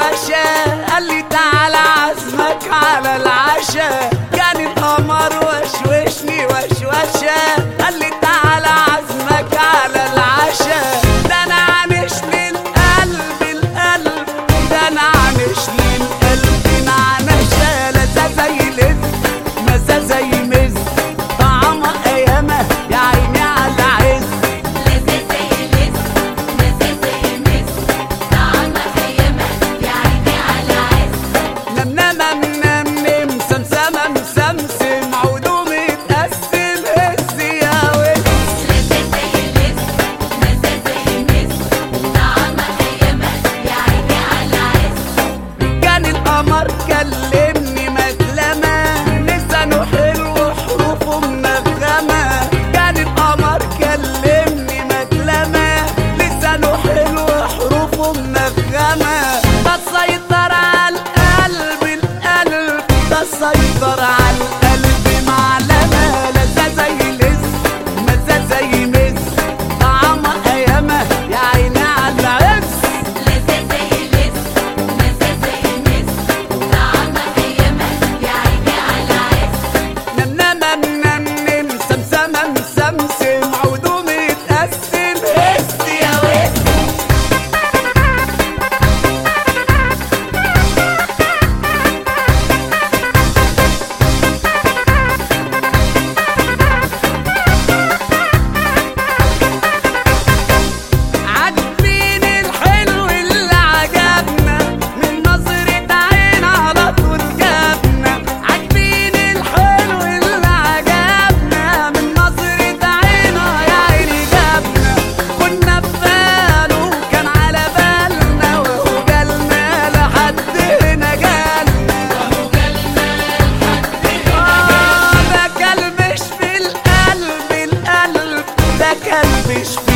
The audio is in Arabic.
العشاء قال لي تعالى عزمك على العشاء. كان القمر وشوشني وشوشة قال لي تعالى عزمك على العشاء. ده انا عنشني القلب القلب، ده انا عنشني القلب نعنشة. لذة زي لذ مزة زي مز، طعمها ايامها يا عيني على العز. لذة زي لذ مزة زي مز، طعمها ايامها يا عيني على العز. نمنمة منمنم سمسمة مسمسم، عودو متقسم هز يا وز. لذة زي لذ مزة زي مز، طعمها ايامها يا عيني على العز. كان القمر كلمني مكلمة، لسانه حلو وحروفه منغمة. كان القمر كلمني مكلمة، لسانه حلو وحروفه منغمة. ده السيطر على القلب القلب، ده السيطر على القلب معلمة. لذة زي لذ مزة زي مز، طعمها ايامها يا عيني على العز. لذة زي لذ مزة زي مز، طعمها ايامها يا عيني على العز. نمنمة منمنم سمسمة مسمسم، عودو متقسم هز يا وز. عاجبين الحلو اللي عجبنا، من نظرة عين على طول جابنا. عاجبين الحلو اللي عجبنا، من نظرة عين يا عيني جابنا. كنا في باله كان على بالنا، وهو جالنا لحد هنا جالنا. ده كلبش في القلب القلب، ده كلبش في